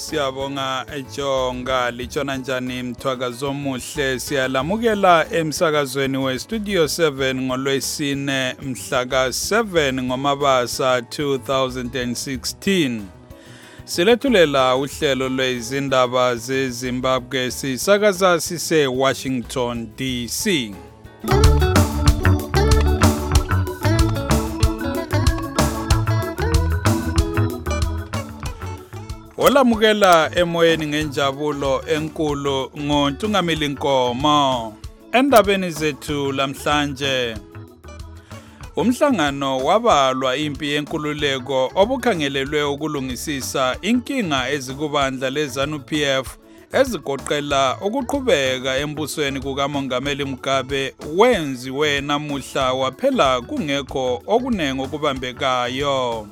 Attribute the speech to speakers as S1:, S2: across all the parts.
S1: Siyabonga ejonga litshona njani mthwakazo omuhle siyalamukela emsakazweni we Studio 7 ngolwesine mhla ka7 ngoMabasa 2016. Silethulela uhlelo lwezindaba zeZimbabwe sisakaza sise Washington DC. Olamukela emoyeni ngenjabulo enkulu ngoNtungamili Nkomo. Endabeni zethu lamhlanje, umhlangano wabalwa impi yenkululeko obukhangelelwe ukulungisisa inkinga ezikubandla leZANU-PF ezigoqela ukuqhubeka embusweni kukaMongameli Mugabe wenziwe namuhla waphela kungekho okunengi okubambekayo.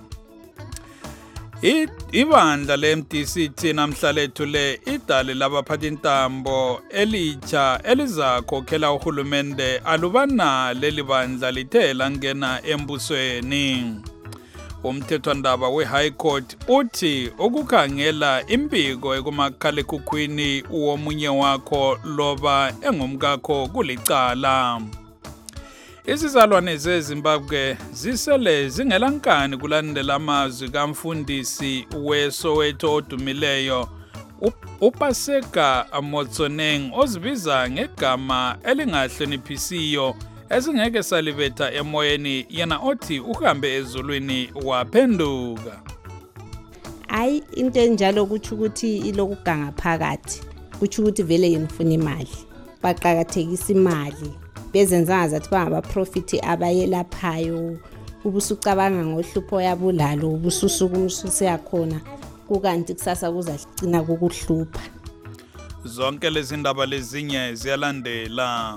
S1: Ibandla le-MDC namhla lethule idale labaphathintambo elitsha elizakhokhela uhulumende alubana leli bandla lithe langena embusweni. Umthethwandaba we-High Court uthi ukukhangela imbiko ekumakhalekhukhwini womunye wakho loba engumkakho kulicala. Izizalwane zeZimbabwe zisele zingelankani kulandela amazwi kamfundisi weSoweto odumileyo uPaseka Motsoneng ozibiza ngegama elingahloniphisiyo ezingeke salibetha emoyeni yena othi uhambe ezulwini waphenduka.
S2: Hayi into enjalo kuthi ukuthi ilokuganga phakathi kuthi ukuthi vele yinifuna imali baqhakathekisa imali bezenza zathi bangabaprofiti abayelaphayo ubusucabanga ngohlupho yabulalo ubususuku umsuse yakhona kukanti kusasa kuzagcina kukuhlupha.
S1: Zonke lezi ndaba lezinye ziyalandela.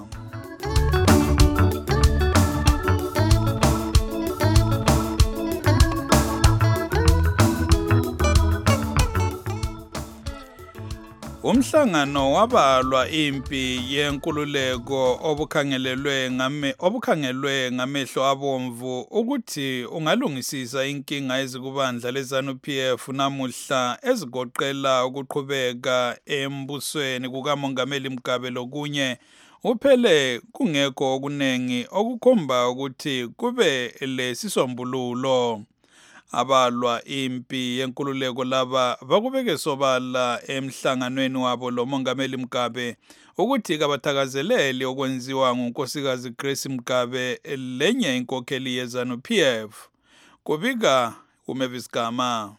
S1: Umhlangano wabalwa impi yenkululeko obukhangelwe ngamehlo abomvu ukuthi ungalungisisa inkinga ezikubandla leZANU-PF namuhla ezigoqela ukuqhubeka embusweni kukaMongameli Mugabe lokunye uphele kungekho okunengi okukhomba ukuthi kube lesisombululo. Abalwa impi yenkululeko laba bakubeke sobala emhlanganweni wabo loMongameli Mugabe ukuthi kabathakazeleli okwenziwa ngunkosikazi Grace Mugabe lenye inkokheli yeZANU-PF. Kubika uMavis Gama.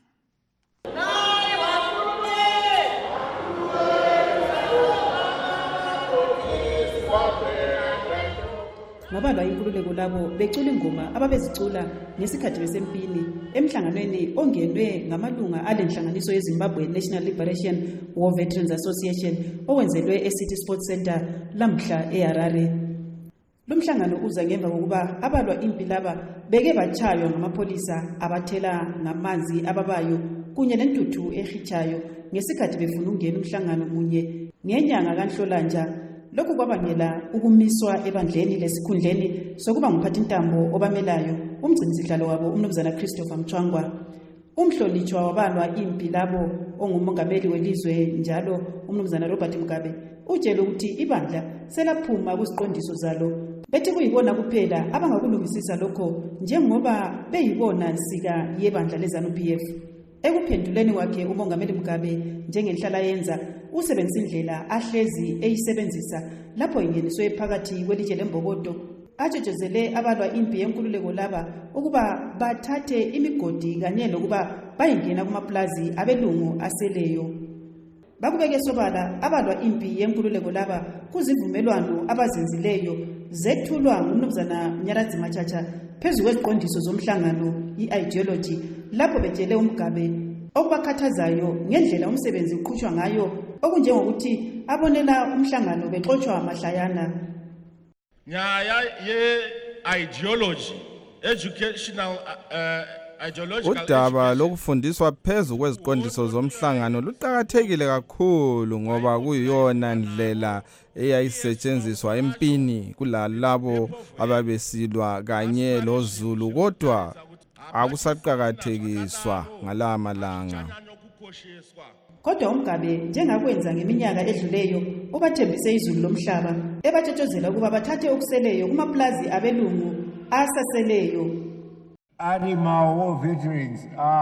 S3: Ngabalwa inkululeko labo becula ingoma ababezicula ngesikhathi besempini emhlanganweni ongenwe ngamalunga alenhlanganiso yeZimbabwe National Liberation War Veterans Association owenzelwe eCity Sports Center lamhla eHarare. Lumhlangano uza ngemva kokuba abalwa impi laba beke bachaywa ngamapholisa abathela ngamanzi ababayo kunye nentuthu ehichayo ngesikhathi befuna ukungena umhlangano munye ngenyanga kaNhlolanja. Lokhu kwabangela ukumiswa ebandleni lesikhundleni sokuba ngumphathintambo obamelayo umgcinisihlalo wabo umnumzana Christopher Mchwangwa. Umhlonitshwa wabalwa impi labo ongumongameli welizwe njalo umnumzana Robert Mugabe utshela ukuthi ibandla selaphuma kuziqondiso zalo bethi kuyibona kuphela abangakulungisisa lokho njengoba beyibona sika yebandla leZANU-PF. Ekuphenduleni wakhe uMongameli Mugabe njengenhlala yenza usebenzisa indlela ahlezi eyisebenzisa lapho ingeniswe phakathi kwelitshe lembokodo atshejezele abalwa impi yenkululeko laba ukuba bathathe imigodi kanye lokuba bayingena kumaplazi abelungu aseleyo. Bakubeke sobala abalwa impi yenkululeko laba kuzivumelwano abazenzileyo zethulwa ngumnumzana Mnyaradzi Machacha phezu kweziqondiso zomhlangano i-ideology lapho betshele uMugabe okubakhathazayo ngendlela umsebenzi uqhutshwa ngayo okunjengokuthi abonela umhlangano bexoxwa mahlayana.
S4: Nyaya ye-ideology educational
S5: udaba lokufundiswa phezu kweziqondiso zomhlangano luqhakathekile kakhulu ngoba kuyiyona ndlela eyayisetshenziswa empini kulalabo ababesilwa kanye loZulu kodwa akusaqhakathekiswa ngalamalanga.
S3: Kodwa uMgabe njengakwenza ngeminyaka edluleyo ubathembise izulu lomhlaba ebatshotshozela ukuba bathathe okuseleyo kumaplazi abelungu asaseleyo.
S6: Animal veterans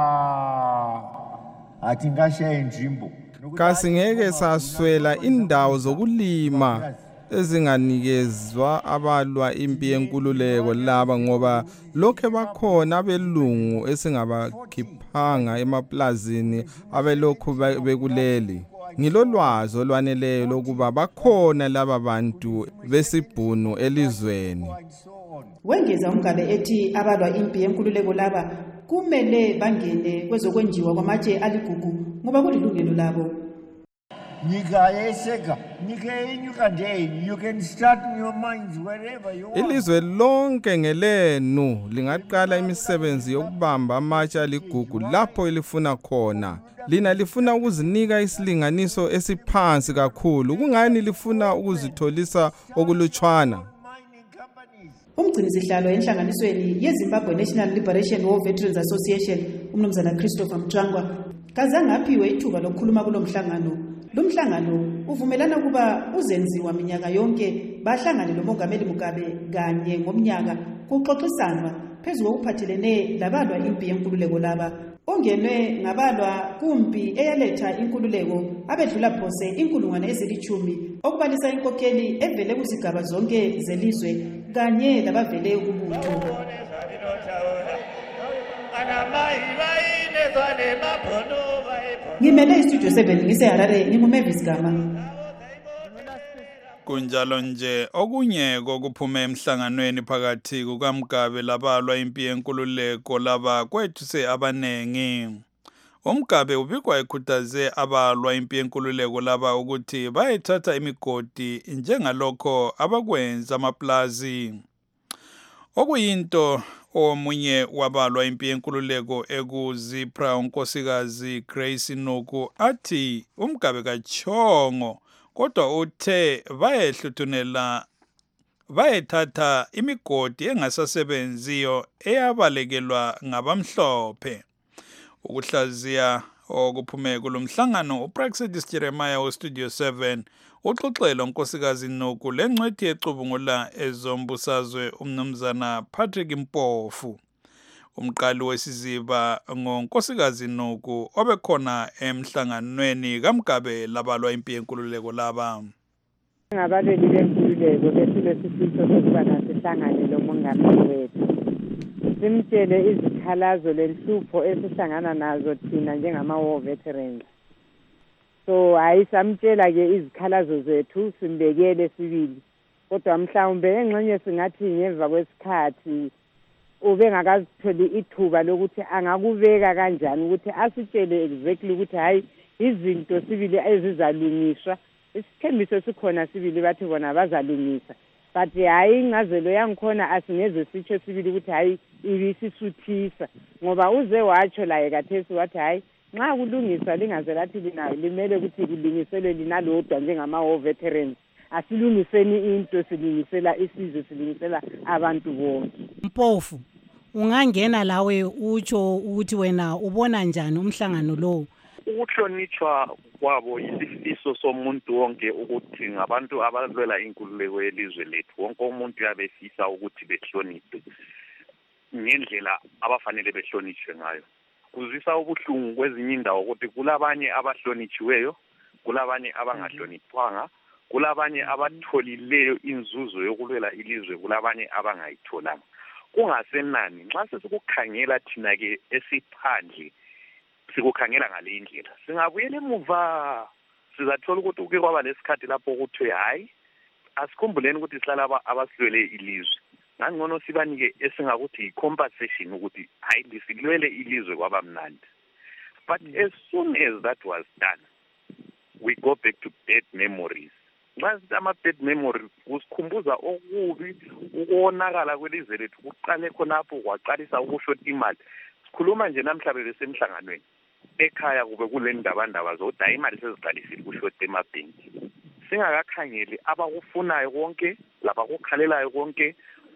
S6: athi ngashiya injimbo
S5: Kasingeke saswela indawo zokulima ezinganikezwa abalwa impi yenkululeko laba ngoba lokho bakhona abelungu esingabakhiphanga emaplazini abelokhu bekuleli. Ngilolwazi olwaneleyo lokuba bakhona laba bantu besibhunu elizweni.
S3: Wengeza uMgabe ethi abalwa impi yenkululeko laba kumele bangene kwezokwenjiwa kwamatshe aligugu ngoba kulilungelo labo.
S6: Nika yeseka, nika inyuka nje, you can start your minds wherever you want.
S5: Ilizwe lonke ngelenu lingaqala imisebenzi yokubamba amatshe aligugu lapho elifuna khona. Lina lifuna ukuzinika isilinganiso esiphansi kakhulu. Kungani lifuna ukuzitholisa okulutshwana?
S3: Umgcinisihlalo enhlanganisweni yeZimbabwe National Liberation War Veterans Association, umnumzana Christopher Mtshangwa, kazange aphiwe ithuba lokukhuluma kulomhlangano. Lumhlangano uvumelana kuba uzenziwa minyaka yonke bahlangane noMongameli Mugabe kanye ngomnyaka kuxoxisanwa phezulu kokuphathelene labalwa impi yenkululeko laba. Ongenwe ngabalwa kumpi eyaletha inkululeko abedlula phose inkulungwane ezilithumi okubalisa inkokheli evele kuzigaba zonke zelizwe kanye labavele kubutho. Ngimele istudio 7 ngiseHarare nginguMavis Gama.
S1: Kunjalo nje okunye kokuphume emhlanganweni phakathi kukaMgabe labalwa impi yenkululeko laba kwethuse abanengi. uMgabe ubikwa ekhuthaze abalwa impi yenkululeko laba ukuthi bayethatha imigodi njengalokho abakwenza amaplazi. Okuyinto omunye wabalwa impi yenkululeko ekuZipra unkosikazi Grace Nuku athi uMgabe kachongo kodwa uthe bayethatha imigodi engasasebenziyo eyabalekelwa ngabamhlophe. Ukuhlaziya okuphume kulomhlangano uPraxedis Jeremiah weStudio 7 uxoxela unkosikazi Nuku lengcwethi yecubungula ezombusazwe umnumzana Patrick Mpofu. Umqali wesiziba ngonkosikazi Nuku obekhona emhlanganweni kaMgabe labalwa impi yenkululeko laba.
S7: Ngabaleli benkululeko besilesifiso sokuba nasihlangane lomongameli wethu. Simtshele izikhalazo lenhlupho esihlangana nazo thina njengama-war veterans. So ayisamtshela ke izikhalazo zethu simbekele sibili. Kodwa mhlawumbe engxenye singathi ngemva kwesikhathi ubengakazitholi ithuba lokuthi angakubeka kanjani ukuthi asitshele exactly ukuthi hayi izinto sibili ezizalungiswa. Isithembiso sikhona sibili bathi bona bazalungisa. But hayi ingazelo yangikhona asingeze sitsho sibili ukuthi hayi ibisisuthisa ngoba uze watsho la ekathesi wathi hayi nxa kulungiswa lingaze lathi lina limele ukuthi kulungiselwe lina lodwa njengama-war veterans. Asilungiseni into silungisela isizwe silungisela abantu bonke.
S8: Mpofu ungangena lawe utsho ukuthi wena ubona njani umhlangano lowo?
S9: Ukuhlonitshwa kwabo isifiso somuntu wonke ukuthi ngabantu abalwela inkululeko yelizwe lethu wonke umuntu uyabefisa ukuthi behloniphe ngendlela abafanele behlonitshwe ngayo. Kuzisa ubuhlungu kwezinye indawo ukuthi kulabanye abahlonitshiweyo, kulabanye abangahloniphwanga, kulabanye abatholileyo inzuzo yokulwela ilizwe, kulabanye abangayitholanga. Kungasenani nxa sesikukhangela thina ke esiphandle sikukhangela ngale indlela singabuyela emuva sizathola ukuthi uke kwaba lesikhathi lapho kuthiwe hayi asikhumbuleni ukuthi sihlala abasilwele ilizwe ngangcono sibanike esingakuthi yi-compensation ukuthi hayi lisilwele ilizwe kwaba mnandi. But as soon as that was done we go back to bad memories. Nxa sithi ama-bad memory kusikhumbuza okubi ukonakala kwelizwe lethu kuqale khonapho kwaqalisa ukushota imali. Sikhuluma nje namhlanje besemhlanganweni ekhaya kube kule ndabandaba zodwa imali seziqalisile kushota emabhenki. Singakakhangeli abakufunayo konke labakukhalelayo konke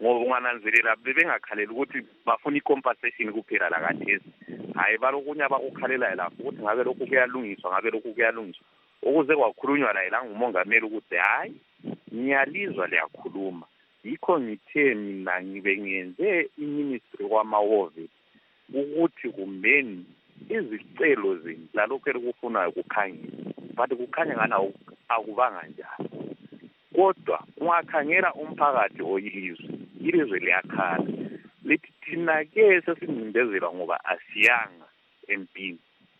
S9: ngoba ungananzelela bebengakhalela ukuthi bafuna i-compensation kuphela la kathesi hayi balokunye abakukhalela lapho ukuthi ngabe lokhu kuyalungiswa ukuze kwakhulunywa la ngumongameli ukuthi hayi ngiyalizwa liyakhuluma yikho ngithe mina ngibe ngenze iministry kwamawove ukuthi kumbeni izicelo zenu lalokho elikufunayo kukhanyile but kukhanya ngana akubanga njalo kodwa ungakhangela umphakathi ilizwe liyakhala lithi thina-ke sesincindezela ngoba asiyanga empini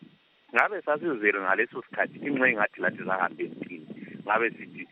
S9: ngabe sasizele ngaleso sikhathi inxe ngathi lathi zahambe empini ngabe sithi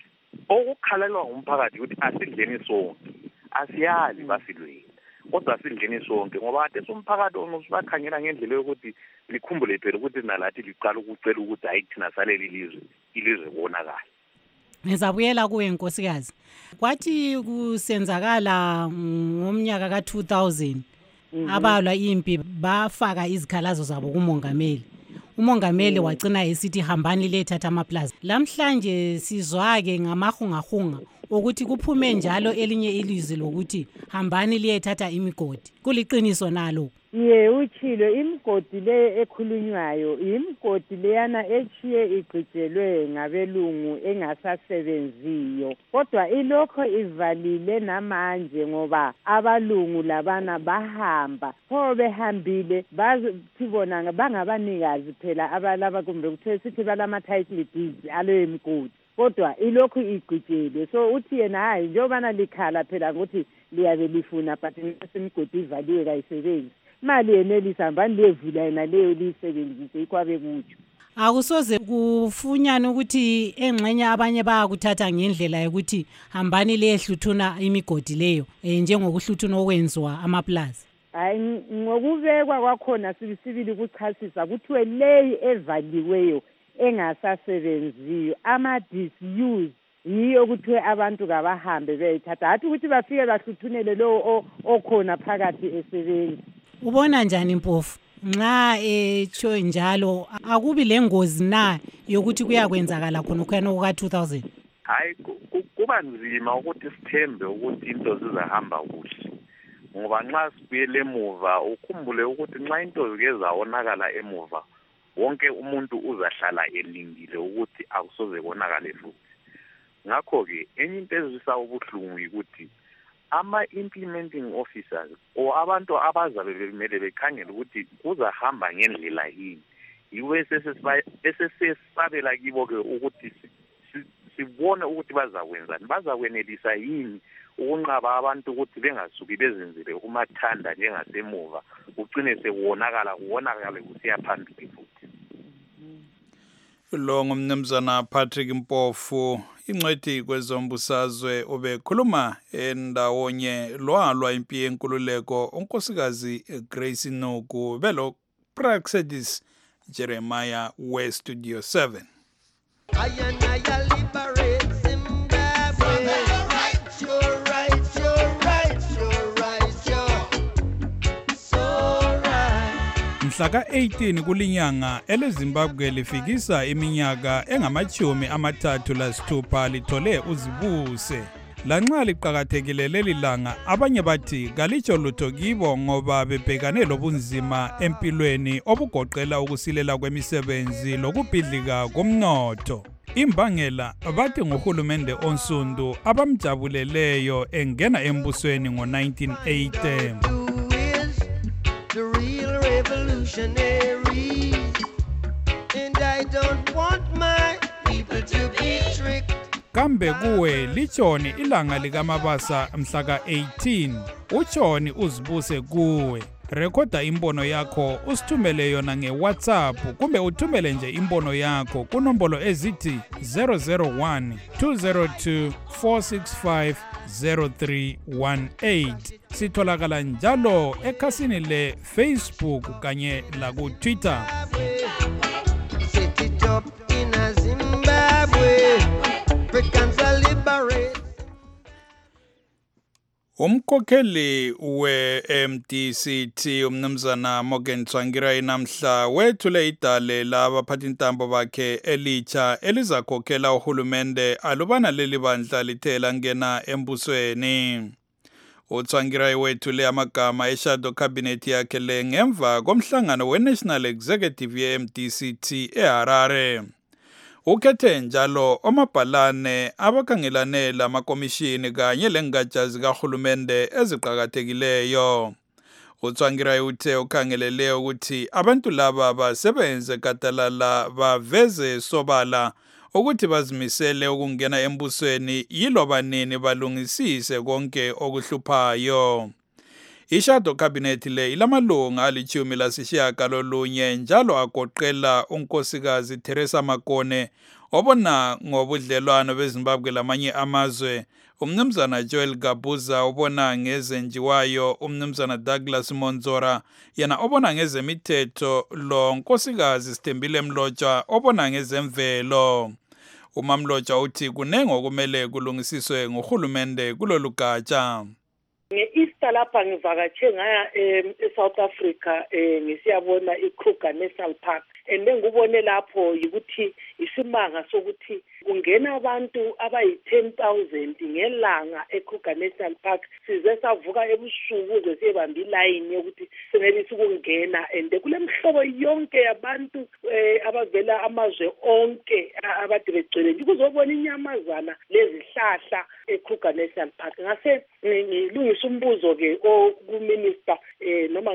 S9: okukhalelwa umphakathi ukuthi asidleni sonke asiyali basilweni kodwa asidleni sonke ngoba kade umphakathi onusibakhangela ngendlela yokuthi likhumbule phela ukuthi nalathi liqala ukucela ukuthi hayi thina saleli ilizwe bonakala.
S8: Ngizabuyela kuwe nkosikazi. Kwathi kusenzakala ngomnyaka ka-2000 abalwa impi bafaka izikhalazo zabo kumongameli. Umongameli wagcina esithi hambani lethatha amaplaza. Lamhlanje sizwake ngamahungahunga ukuthi kuphume njalo elinye ilizwi lokuthi hambani liyethatha imigodi. Kuliqiniso nalo.
S7: Uchilo imigodi le ekhulunywayo imigodi leyana echiye igcijelwe ngabelungu engasasebenziyo kodwa ilokho ivalile namanje ngoba abalungu labana bahamba pho behambile bazibona bangabanikazi phela abalaba kumbe kuthe sithi balama title deeds aleyo migodi kodwa ilokho igcijelwe so uthi yena hayi njobana likhala phela ukuthi liyabe lifuna but imigodi ivaliwe kayisebenzi mali yenelisa hambani levula yena leyo lisebenzise ikwabe kutsho
S8: akusoze kufunyana ukuthi engxenye abanye bayakuthatha ngendlela yokuthi hambani lehluthuna imigodi leyo njengokuhluthuna okwenziwa amaplaza
S7: hayi ngokubekwa kwakhona sibisibili ukuchasisa kuthiwe leyi evaliweyo engasasebenziyo ama-disuse yiyo kuthiwe abantu kabahambe beyithatha hathi ukuthi bafike bahluthunele lowo okhona phakathi esebenzi.
S8: Ubona njani Mpofu nxa etsho njalo akubi lengozi na yokuthi kuyakwenzakala khona khona ka-2000?
S9: Hayi kuba nzima ukuthi sithembe ukuthi into zizahamba kuhle ngoba nxa sibuyele emuva ukhumbule ukuthi nxa into zike zawonakala emuva wonke umuntu uzahlala elindile ukuthi akusoze konakale futhi ngakho-ke enye into ezisa ubuhlungu ukuthi ama-implementing officers or abantu abazabe bemele bekhangele ukuthi kuzahamba ngendlela yini yiwo esesesabela kibo-ke ukuthi sibone ukuthi bazakwenelisa yini ukunqaba abantu ukuthi bengasuki bezenzele umathanda njengasemuva kugcine kuwonakale kusiya phambili futhi.
S1: Lo ngumnumzana Patrick Mpofu ingcwethi kwezombusazwe ubekhuluma endawonye lwalwa impi yenkululeko unkosikazi Grace Nuku belo Praxedis Jeremiah we Studio 7. Mhla ka-18 kulinyanga eleZimbabwe lifikisa iminyaka engama-36 lithole uzibuse. Lanxa liqakathekile leli langa abanye bathi kalitsho lutho kibo ngoba bebhekane lobunzima empilweni obugoqela ukusilela kwemisebenzi lokubhidlika komnotho. Imbangela bathi nguhulumende onsundu abamjabuleleyo engena embusweni ngo-1980.
S10: And I don't want my people to be tricked.
S1: Kambe kuwe lichoni ilanga likamabasa mhla ka-18 uchoni uzibuse kuwe rekhoda imbono yakho usithumele yona ngeWhatsApp kumbe uthumele nje imbono yakho kunombolo ezithi 001 202 465 0318. Sitholakala njalo ekhasini le Facebook kanye la ku Twitter.
S10: Set it up in a Zimbabwe. Africans are liberate.
S1: Umkhokheli we-MDCT umnumzana Morgan Tsvangirai namhla wethule idale labaphathintambo bakhe elitsha elizakhokhela uhulumende alubana leli bandla lithe langena embusweni. uTsvangirai wethule amagama e-shadow cabinet yakhe le ngemva komhlangano we-National Executive ye-MDCT eHarare. Ukhethe njalo omabhalane abakhangelane lamakomishini kanye lengatsha zikahulumende eziqakathekileyo. uTsvangirai uthe ukhangelele ukuthi abantu laba basebenze gadalala baveze sobala ukuthi bazimisele ukungena embusweni yiloba nini balungisise konke okuhluphayo. I-shadow cabinet le ilamalunga ali-18 njalo agoqela unkosikazi Teresa Makone obona ngobudlelwano beZimbabwe lamanye amazwe, umnumzana Joel Gabuza obona ngezenjiwayo, umnumzana Douglas Monzora yena obona ngezemithetho, lo nkosikazi Sithembile Mlotshwa obona ngezemvelo. uMamlotshwa uthi kunenge okumele kulungisiswe ngohulumende kulolu gatsha.
S11: Nge-Easter lapha ngivakatshe ngaya eSouth Africa ngisiyabona iKruger National Park and ngubone lapho yikuthi isimanga sokuthi kungena abantu abayi-10,000 ngelanga eKruger National Park. Size savuka ebusuku ukuze siyebamba ilayini yokuthi senelise ukungena and kulemhlobo yonke yabantu abavela amazwe onke abade begcwele nje ukuzobona inyamazana lezihlahla eKruger National Park. Ngase ngilungisa umbuzo ke kuminister noma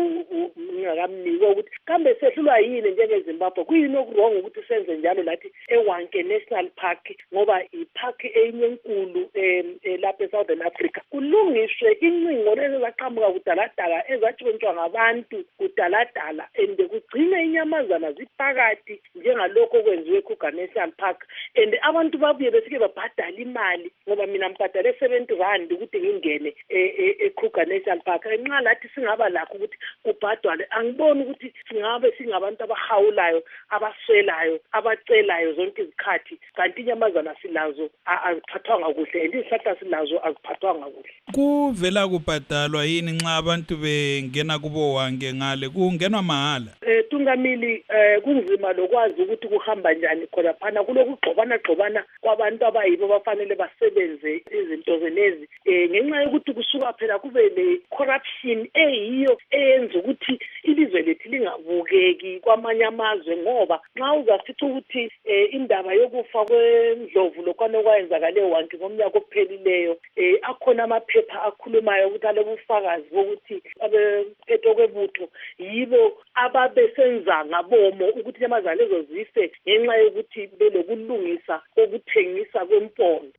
S11: ngingakamniki ukuthi kambe sehlulwa yini njengeZimbabwe, kuyini okurong ukuthi senze njalo lathi eWanke National Park ngoba ipark enye enkulu lapha eSouthern Africa kulungiswe incingo lezi zaqhamuka kudaladala ezatshontshwa ngabantu kudaladala and kugcine inyamazana ziphakathi njengalokho okwenziwe eKruger National Park and abantu babuye besike babhadala imali ngoba mina mbhadale 70 rand ukuthi ngingene eKruger National Park. Nxa lathi singaba lakho ukuthi kubhadalwe, angiboni ukuthi singabantu abahawulayo, abaswelayo, abacelayo zonke izikhathi, kanti inyamazana silazo aziphathwanga kuhle and izihlahla silazo aziphathwanga kuhle.
S1: Kuvela kubhadalwa yini nxa abantu bengena kubo Wanke ngale kungenwa mahala?
S11: Tungamili kunzima lokwazi ukuthi kuhamba njani khona phana kulokugxobana kwabantu abayibo bafanele basebenze izinto zenezi ngenxa yokuthi kusuka phela kube le corruption eyiyo eyenza ukuthi ilizwe lethu lingabukeki kwamanye amazwe, ngoba nxa uzafica ukuthi indaba yokufa kwendlovu lokwana okwayenzakale eWanke ngomnyaka ophelileyo akhona amaphepha akhulumayo ukuthi alobufakazi bokuthi abephethe kwebutho yibo ababesenza ngabomo ukuthi inyamazana lezo zife ngenxa yokuthi belokulungisa kokuthengisa kwempondo.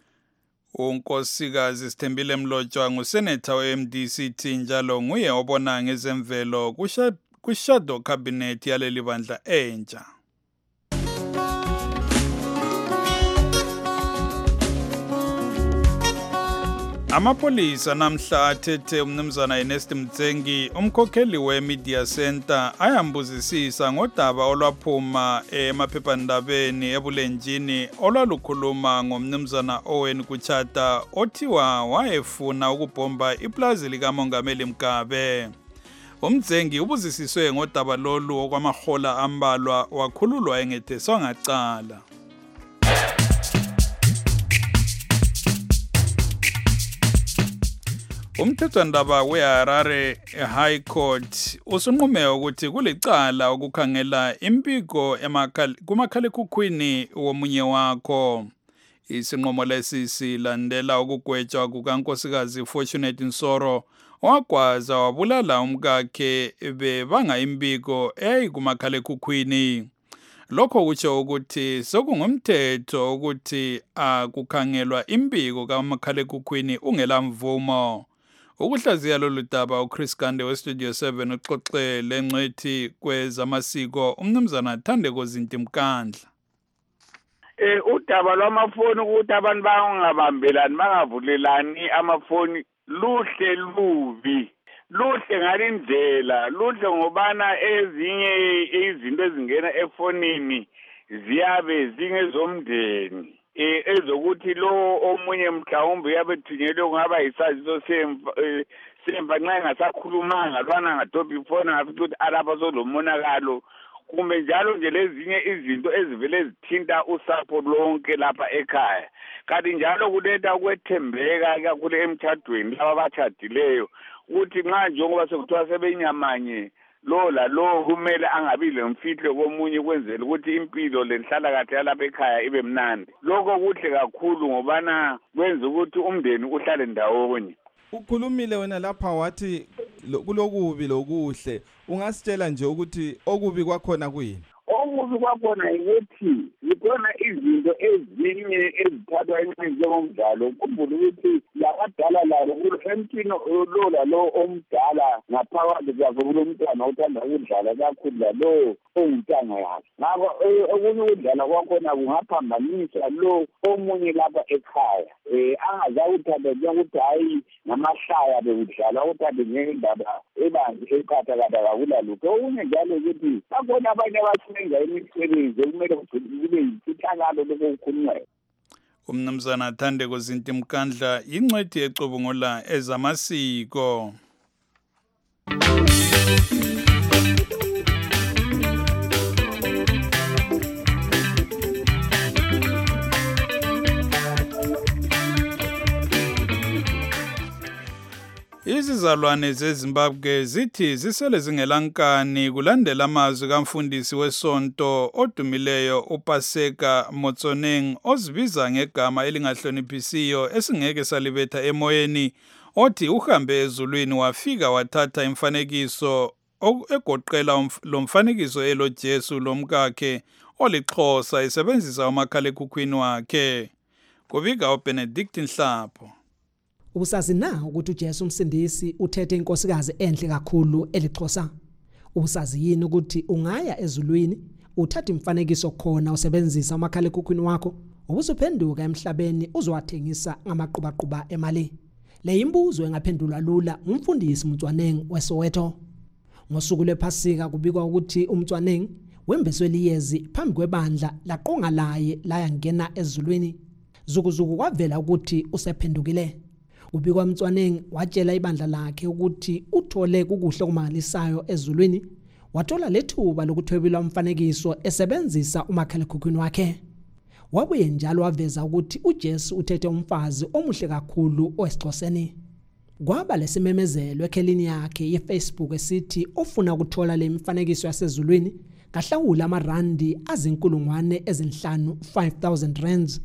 S1: unkosikazi Sithembile Mlotshwa ngusenetha we-MDCT njalo nguye obona ngezemvelo ku-shadow cabinet yaleli bandla entsha. Amapolisa namhla athethe umnumzana Ernest Mtsengi, umkhokheli we-Media Center, ayambuzisisa ngodaba olwaphuma emaphephandabeni ebulenjini olwalukhuluma ngomnumzana Owen Kuchata othiwa wayefuna ukubhomba iplazi likaMongameli Mugabe. uMtsengi ubuzisiswe ngodaba lolu okwamahola ambalwa wakhululwa engetheswa ngacala. Umthethwandaba weHarare High Court usunqume ukuthi kulicala ukukhangela impiko kumakhalekhukhwini womunye wakho. Isinqumo lesi silandela ukugwetshwa kukankosikazi Fortunate Nsoro owagwaza wabulala umkakhe bebanga impiko kumakhalekhukhwini. Lokho kutsho ukuthi sokungumthetho ukuthi akukhangelwa impiko kamakhalekhukhwini ungela mvumo. Ukuhlaziya lolu daba uChris Gande weStudio 7 uxoxe lengcwethi kwezamasiko umnumzana Thandeko Zinti Mkandla.
S12: Udaba lwamafoni ukuthi abantu bangabambelani bangavulelani amafoni luhle lubi. Luhle ngalindlela, luhle ngobana ezinye izinto ezingena efonini ziyabe zingezomndeni. Ezokuthi lo omunye mhlawumbe uyabethunyelwe kungaba yisaziso semva nxa engasakhulumanga lwana ngadobha ifoni ngafica ukuthi alapha solomonakalo kumbe njalo nje lezinye izinto ezivele zithinta usapho lonke lapha ekhaya. Kanti njalo kuletha ukwethembeka kakhulu emtshadweni laba abatshadileyo ukuthi nxa njengoba sekuthiwa sebenyamanye lo lalo kumele angabi lemfihlo komunye kwenzela ukuthi impilo lenhlala kahle yalapha ekhaya ibe mnandi. Lokho kuhle kakhulu ngobana kwenza ukuthi umndeni uhlale ndawonye.
S5: Ukhulumile wena lapha wathi kulokubi lokuhle. Ungasitshela nje ukuthi okubi kwakhona kuyini?
S12: Okubi kwakhona ukuthi zikhona izinto ezinye ezithathwa encane njengomdlalo. Khumbula ukuthi labadala labo emntwini lo omdala ngaphakathi kwakhe kulomntwana othanda ukudlala kakhulu lalo ongumntwana yakhe. Ngakho okunye ukudlala kwakhona kungaphambanisa lo omunye lapha ekhaya. Angazawuthatha njengokuthi hayi ngamahlaya bekudlala uthathe ngendaba ebanzi eqatha-qatha kakulalutho. Okunye njalo ukuthi bakhona abanye abasebenza imisebenzi ekumele kube yimfihlakalo lokho kukhulunywayo.
S1: Umnumzana Thandeko Zintimkandla yincwadi ecubungula ezamasiko. Izizalwane zeZimbabwe zithi zisele zingelankani kulandela amazwi kamfundisi wesonto odumileyo uPaseka Motsoneng ozibiza ngegama elingahloniphisiyo esingeke salibetha emoyeni othi uhambe ezulwini wafika wathatha imfanekiso egoqela lo mfanekiso elo Jesu lomkakhe olixhosa esebenzisa umakhalekhukhwini wakhe. Kubika uBenedict Nhlapho.
S13: Ubusazi na ukuthi uJesu umsindisi uthethe inkosikazi enhle kakhulu elixhosa? Ubusazi yini ukuthi ungaya ezulwini uthatha imfanekiso khona usebenzisa umakhalekhukhwini wakho ubusuphenduka emhlabeni uzowathengisa ngamaqhubaquba emali? Le imbuzo engaphendulwa lula umfundisi Motsoneng weSoweto. Ngosuku lePhasika kubikwa ukuthi uMotsoneng wembeswe liyezi phambi kwebandla laqonga laye layangena ezulwini. Zukuzuku kwavela ukuthi usephendukile. Ubikwa Motsoneng watshela ibandla lakhe ukuthi uthole kukuhle okumangalisayo ezulwini, wathola lethuba lokuthwebela umfanekiso esebenzisa umakhalekhukhwini wakhe. Wabuye njalo waveza ukuthi uJesu uthethe umfazi omuhle kakhulu oSixhoseni. Kwaba lesimemezelo ekhelini yakhe yeFacebook esithi ofuna ukuthola le mifanekiso yasezulwini kahlawula amarandi azinkulungwane ezinhlanu 5,000 rands.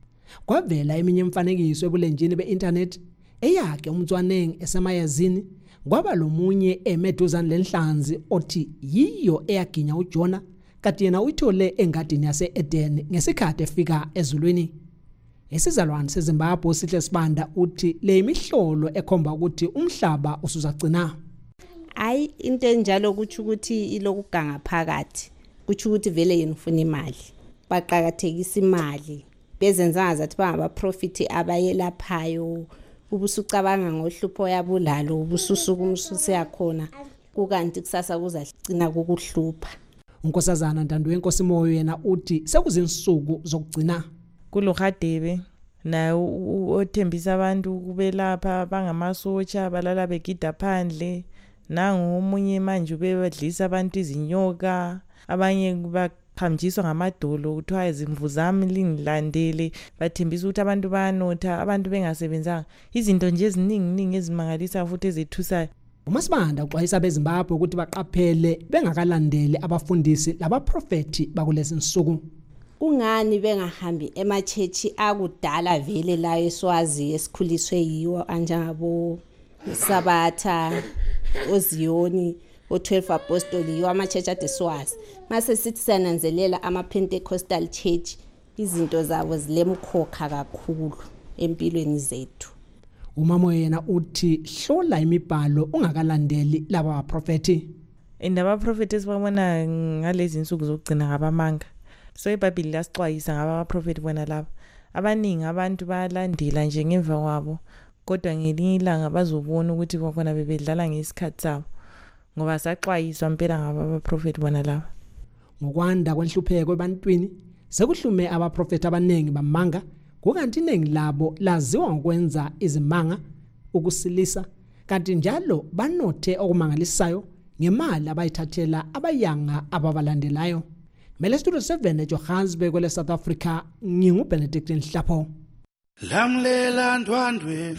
S13: Kwavela eminye imfanekiso ebulenjini be-internet eyakhe uMotsoneng esemayazini, kwaba lomunye emeduzane lenhlanzi othi yiyo eyaginya uJona kanti yena uyithole engadini yase-Eden ngesikhathi efika ezulwini. Isizalwane seZimbabwe Sihle Sibanda uthi le imihlolo ekhomba ukuthi umhlaba usuzacina.
S2: Hayi into enjalo ukuthi ukuthi ilokuganga phakathi. Kuthi ukuthi vele yena ufuna imali. Baqhakathekisa imali. Bezenza ngathi bangabaprofiti abayelaphayo. Ubusucabanga ngohlupho yabulalo ubususuku umsuse yakhona kukanti kusasa kuzagcina kukuhlupha.
S13: Unkosazana Ntando Nkosi Moyo yena uthi sekuzinsuku zokugcina.
S14: Kulohadebe na othembisa abantu kubelapha bangamasotsha balala begida phandle, nangu omunye manje ubedlisa abantu izinyoka, abanye baphamjiswa ngamadolo kuthiwa izimvu zami lingilandele, bathembisa ukuthi abantu bayanotha, abantu bengasebenzanga, izinto nje eziningi ezimangalisa futhi ezithusayo.
S13: uMasibanda uxwayisa beZimbabwe ukuthi baqaphele bengakalandeli abafundisi labaprofeti bakulezi nsuku.
S2: Ungani bengahambi emachechi akudala vele la eSwazi esikhuliswe yiwo anjengabo Sabatha, oZiyoni, o12 Apostoli yiwo amachechi ade Swazi. Mase sithi sananzelela ama-Pentecostal church izinto zabo zilemkhokha kakhulu empilweni zethu.
S13: Umama yena uthi hlola imibhalo ungakalandeli laba baprofeti.
S14: Indaba abaprofeti esibabona ngalezi insuku zokugcina ngabamanga. So iBhayibheli lasixwayisa ngaba abaprofeti bona laba. Abaningi abantu bayalandela nje ngemva kwabo, kodwa ngelinye ilanga bazobona ukuthi kwakhona bebedlala ngesikhathi sabo. Ngoba saxwayiswa impela ngaba abaprofeti bona laba.
S13: Ngokwanda kwenhlupheko ebantwini sekuhlume abaprofeti abaningi bamanga, kukanti iningi labo laziwa ngokwenza izimanga ukusilisa, kanti njalo banothe okumangalisayo ngemali abayithathela abayanga ababalandelayo. Mele Studio 7 eJohannesburg kwele South Africa, nginguBenedict Nhlapho.
S15: Lamlela ndwandwe,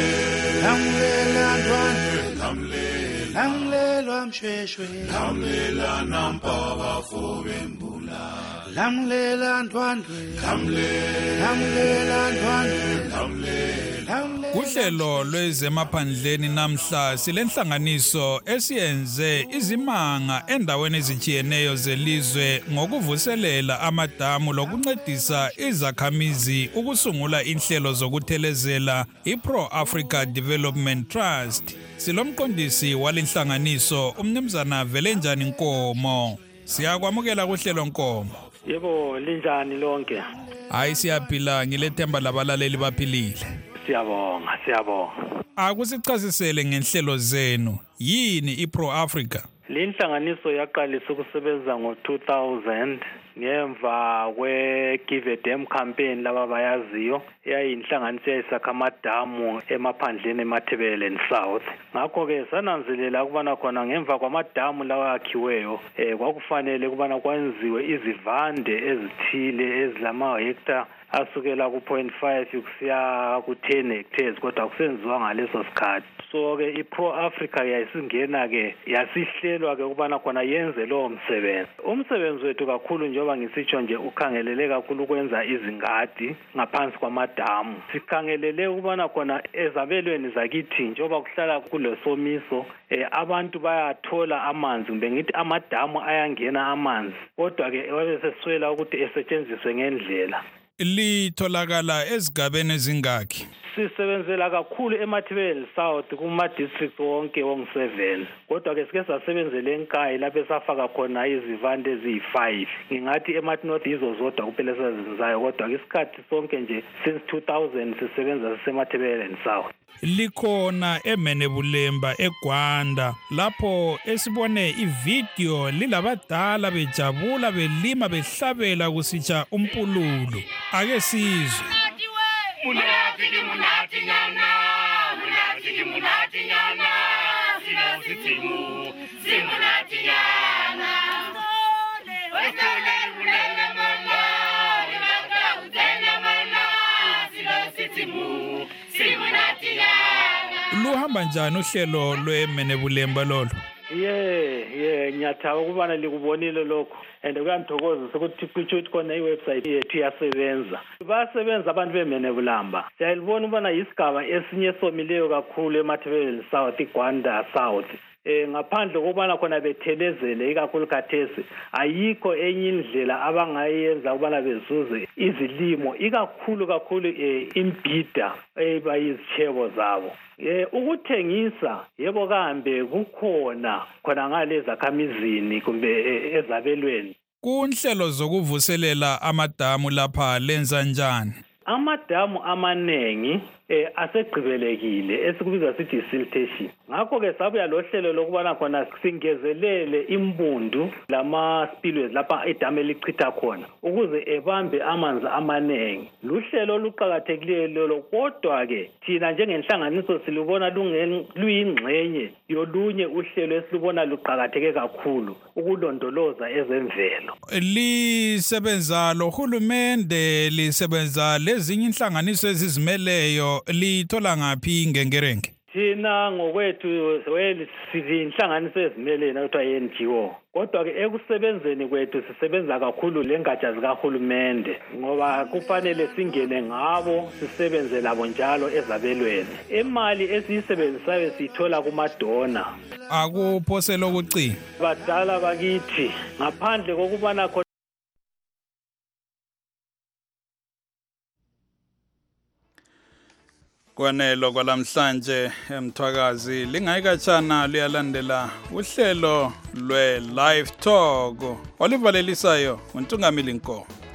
S15: lamlela ndwandwe, lamlelwa mshweshwe, lamlela nampaka fobembula, lamlela ndwandwe, lamlela ndwandwe.
S1: Kuhlelo lwezemaphandleni namhla silenhlanganiso esiyenze izimanga endaweni ezijiyeneyo zelizwe ngokuvuselela amadamu lokuncedisa izakhamizi ukusungula inhlelo zokuthelezela iPro Africa Development Trust. Silomqondisi walenhlanganiso umnumzana Velenjani Nkomo. Siyakwamukela kuhlelo Nkomo.
S16: Yebo, linjani lonke?
S1: Hayi siyaphila, ngilethemba labalaleli baphilile.
S16: Siyabonga.
S1: Akusichazisele ngenhlelo zenu. Yini iPro Africa?
S16: Lenhlanganiso yaqalisa ukusebenza ngo-2000 ngemva kwe-Give a Dam campaign laba bayaziyo. Yayinhlanganiso eyayisakha amadamu emaphandleni eMathebele South. Ngakho-ke sananzelela ukubana khona ngemva kwamadamu lawa akhiweyo kwakufanele ukubana kwenziwe izivande ezithile ezilama-hectare asukela ku-0.5 kusiya ku-10 hectares kodwa akusenziwa ngaleso sikhathi. So-ke iPro Africa yayisingena-ke yasihlelwa-ke ukubana khona yenze lowo msebenzi. Umsebenzi wethu kakhulu njengoba ngisitsho nje ukhangelele kakhulu ukwenza izingadi ngaphansi kwamadamu. Sikhangelele ukubana khona ezabelweni zakithi njengoba kuhlala kulesomiso abantu bayathola amanzi kumbe ngithi amadamu ayangena amanzi kodwa-ke wabeseswela ukuthi esetshenziswe ngendlela.
S1: Litholakala ezigabeni ezingaki?
S16: Sisebenzela kakhulu eMathebele South kuma-district wonke wongu-7 kodwa-ke sike sasebenzela eNkayi lapho esafaka khona izivande eziyi-5. Ngingathi eMathi-North yizo zodwa kuphela esazenzayo kodwa-ke isikhathi sonke nje since 2000 sisebenza sisemathebele South.
S1: Likhona eMenebulemba eGwanda lapho esibone ivideo lilabadala bejabula belima behlabela kusitsha umpululo. Ake sizwe.
S10: Munati nyana, silositimu, simunati nyana. Westole bulele mona, wanga uzenya mona, silositimu, simunati nyana.
S1: Luhamba njani uhlelo lweMenebulemba lolo?
S16: Ngiyathaba ukubana likubonile lokho and kuyangithokozisa ukuthi kuthi khona iwebsite yethu iyasebenza. Basebenza abantu beMenebulamba. Siyalibona ubana isigaba esinye somileyo kakhulu eMathebele South iGwanda South. Ngaphandle kokubana khona bethelezele ikakhulu khathesi ayikho enye indlela abangayenza ukubana bezuze izilimo ikakhulu imbida ebayizitshebo zabo. Ukuthengisa yebo kambe kukhona khona ngale zakhamizini kumbe ezabelweni.
S1: Kunhlelo zokuvuselela amadamu lapha lenza njani?
S16: Amadamu amanengi asegqibelekile esikubiza sithi siltation. Ngakho-ke sabuya lohlelo lokubana khona singezelele imbundu lama-spillways lapha idamu elichitha khona ukuze ebambe amanzi amanengi. Luhlelo oluqakathekileyo lolo kodwa-ke thina njengenhlanganiso silubona luyingxenye yolunye uhlelo esilubona luqakatheke kakhulu ukulondoloza ezemvelo.
S1: Lisebenza lohulumende, lisebenza lezinye inhlanganiso ezizimeleyo, lithola ngaphi ngengerenge?
S16: Thina ngokwethu sizinhlanganiso ezimelene kuthiwa NGO. Kodwa-ke ekusebenzeni kwethu sisebenza kakhulu lengatsha zikahulumende ngoba kufanele singene ngabo sisebenze labo njalo ezabelweni. Imali esiyisebenzisayo siyithola kumadona.
S1: Akuphosela ukucina.
S16: Badala bakithi ngaphandle kokubana
S1: Kwanelo kwalamhlanje emthwakazi lingayikatshana liyalandela uhlelo lwe Live Talk olivalelisayo uNtungamili Nkomo.